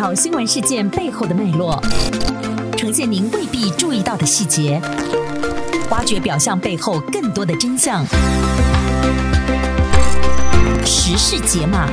条新闻事件背后的脉络，呈现您未必注意到的细节，挖掘表象背后更多的真相。时事解码。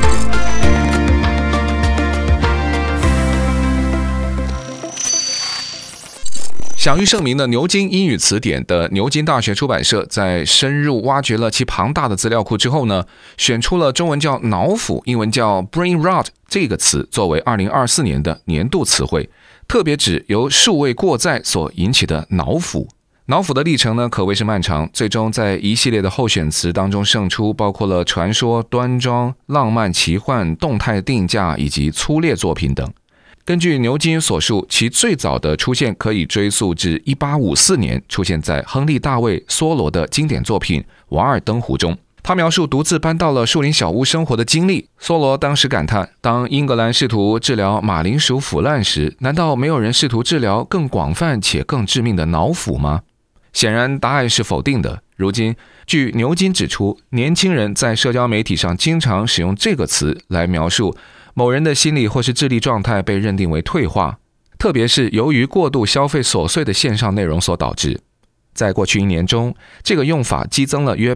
享誉盛名的牛津英语词典的牛津大学出版社在深入挖掘了其庞大的资料库之后呢，选出了中文叫脑腐，英文叫 brain rot 这个词作为2024年的年度词汇，特别指由数位过载所引起的脑腐。脑腐的历程呢可谓是漫长，最终在一系列的候选词当中胜出，包括了传说、端庄、浪漫奇幻、动态定价以及粗劣作品等。根据牛津所述，其最早的出现可以追溯至1854年，出现在亨利·大卫·梭罗的经典作品《瓦尔登湖》中。他描述独自搬到了树林小屋生活的经历。梭罗当时感叹，当英格兰试图治疗马铃薯腐烂时，难道没有人试图治疗更广泛且更致命的脑腐吗？显然答案是否定的。如今，据牛津指出，年轻人在社交媒体上经常使用这个词来描述某人的心理或是智力状态被认定为退化，特别是由于过度消费琐碎的线上内容所导致。在过去1年中，这个用法激增了约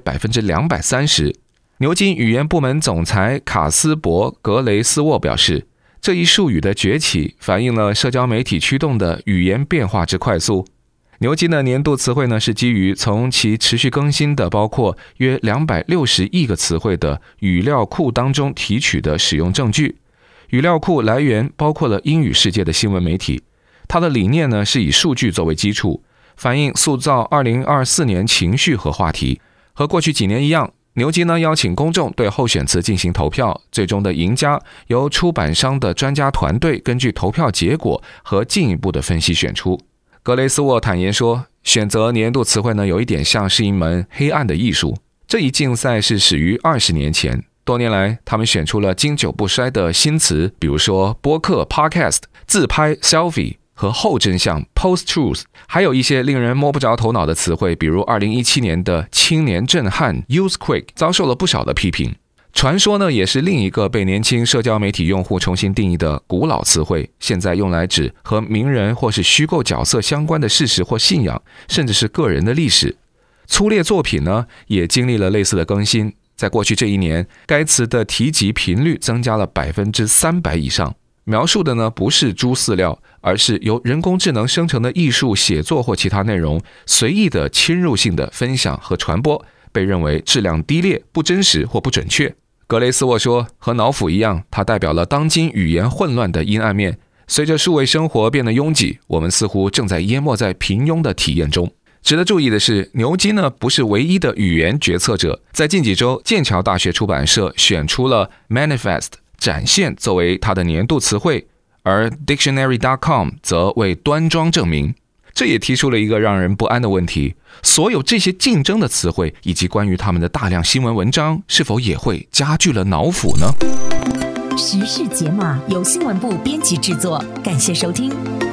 230%。 牛津语言部门总裁卡斯伯·格雷斯沃表示，这一术语的崛起反映了社交媒体驱动的语言变化之快速。牛津的年度词汇呢，是基于从其持续更新的包括约260亿个词汇的语料库当中提取的使用证据。语料库来源包括了英语世界的新闻媒体。它的理念呢是以数据作为基础，反映塑造2024年情绪和话题。和过去几年一样，牛津呢邀请公众对候选词进行投票，最终的赢家由出版商的专家团队根据投票结果和进一步的分析选出。格雷斯沃坦言说，选择年度词汇呢有一点像是一门黑暗的艺术。这一竞赛是始于20年前，多年来他们选出了经久不衰的新词，比如说播客 podcast、 自拍 selfie 和后真相 post truth， 还有一些令人摸不着头脑的词汇，比如2017年的青年震撼 youthquake 遭受了不少的批评。传说呢，也是另一个被年轻社交媒体用户重新定义的古老词汇，现在用来指和名人或是虚构角色相关的事实或信仰，甚至是个人的历史。粗劣作品呢，也经历了类似的更新。在过去这1年，该词的提及频率增加了300%以上。描述的呢，不是猪饲料，而是由人工智能生成的艺术、写作或其他内容随意的侵入性的分享和传播，被认为质量低劣、不真实或不准确。格雷斯沃说，和脑腐一样，它代表了当今语言混乱的阴暗面。随着数位生活变得拥挤，我们似乎正在淹没在平庸的体验中。值得注意的是，牛津呢不是唯一的语言决策者。在近几周，剑桥大学出版社选出了 manifest 展现作为它的年度词汇，而 dictionary.com 则为端庄证明。这也提出了一个让人不安的问题，所有这些竞争的词汇以及关于他们的大量新闻文章，是否也会加剧了脑腐呢？ 时事解码由新闻部编辑制作，感谢收听。